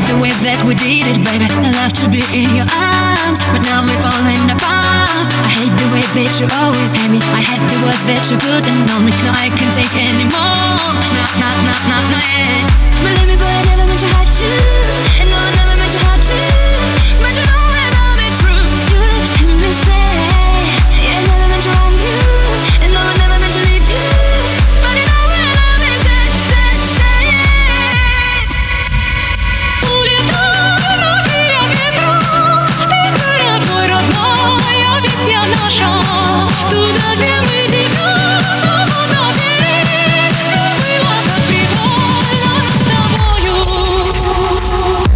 the way that we did it, baby. I love to be in your arms, but now we're falling apart. I hate the way that you always hate me. I hate the words that you put in on me. No, I can't take anymore. No, yeah. Believe me, but I never meant to hurt you. And no, I never meant to hurt you. But you know when all is true, you hear me say, yeah, I never meant to harm you. And no, I never meant to leave you. But you know when all is dead. Туда, где мы тебя свободно верим, было как привольно с тобою.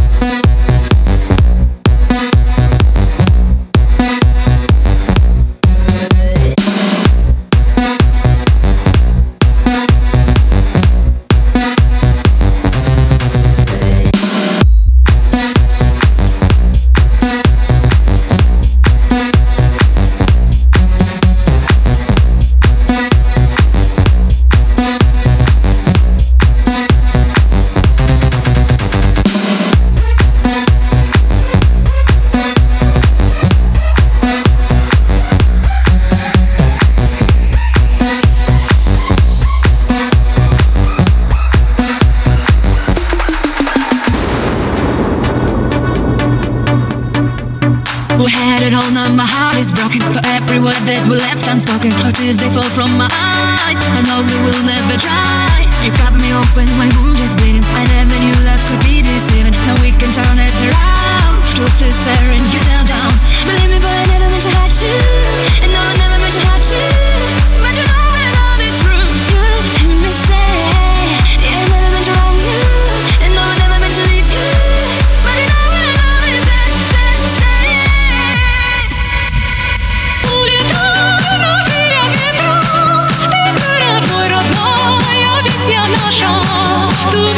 We had it all, now my heart is broken. For every word that we left unspoken, how tears they fall from my eyes. I know they will never dry. You cut me open, my wound is bleeding. I never knew love could be deceiving. Now we can turn it around. Truth is tearing you down. Believe me, but I never meant to hurt you. And no, I never meant to hurt you. But you know when all is true, you hear me say, yeah, I never meant to wrong you. And no, I never meant to leave you. But you know when all is dead. Улетай на крылья ветра, ты город мой родной, песня наша. Туда